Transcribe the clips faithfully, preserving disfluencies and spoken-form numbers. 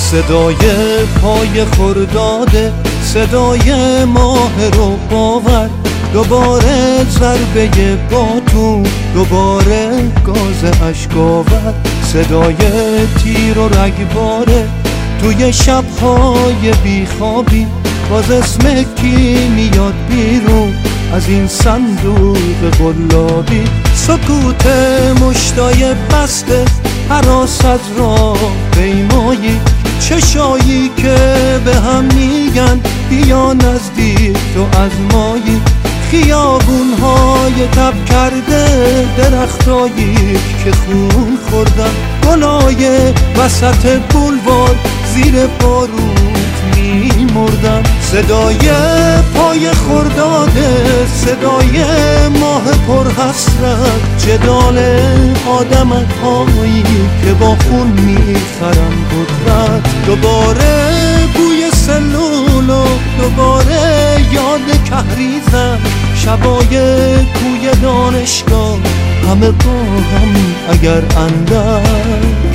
صدای پای خرداده، صدای ماه رو باور، دوباره ضربه باتون، دوباره گاز اشکاور، صدای تیر و رگباره توی شب‌های بیخوابی، باز اسم کی میاد بیرون از این صندوق قلابی؟ سکوت مشتای بسته، هراس از راه پیمایی، چشایی که به هم میگن بیا نزدیک تو از مایی، خیابون‌های تب کرده، درختایی که خون خوردن، گلای وسط بولوار زیر باروت میمردن، صدای پای خرداده، صدای ماه پر حسرت، جدال آدم‌هایی که با خون میخرن قدرت، دوباره بوی سلول و دوباره یاد کهریزن، شبای کوی دانشگاه همه با هم اگر اندک.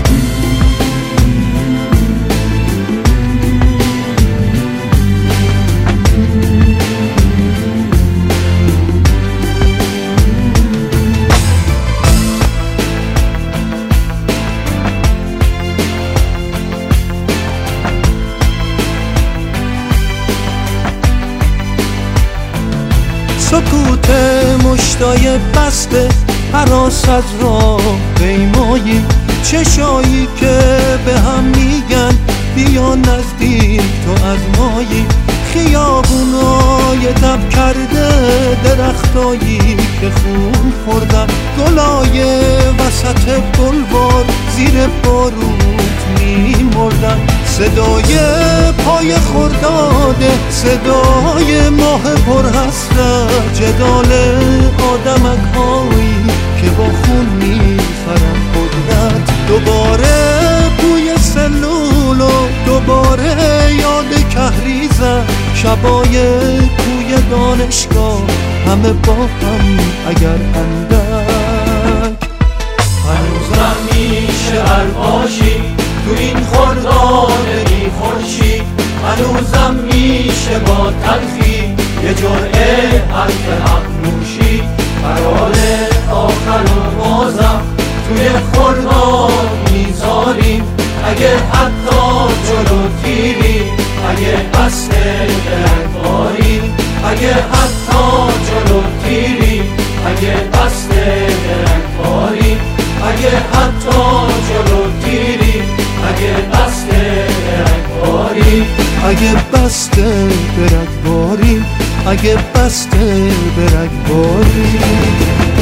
سکوت مشتای بسته، هراس از راه پیمایی، چشایی که به هم میگن بیا نزدیک تو از مایی، خیابونای تب کرده، درختایی که خون خوردن، گلای وسط بلوار زیر باروت میمردن، صدای پای خرداده، صدای ماه پر حسرت، جدال آدمک‌هایی که با خون میخرن قدرت، دوباره بوی سلول و دوباره یاد کهریزن، شبای کوی دانشگاه همه با هم اگر اندک. هنوزم میشه برباشی تو این خرداد بی خورشید، هنوزم میشه با تلخی یه جرعه حرف حق نوشی، قرار آخر و بازم توی خرداد میذاریم، اگه حتی جلو تیریم، اگه قصد درکباریم، اگه حتی جلو تیریم، اگه قصد درکباریم، اگه حتی جلو تیریم، اگه قصد درکباریم، اگه بسته برگ باریم، اگه بسته برگ باریم.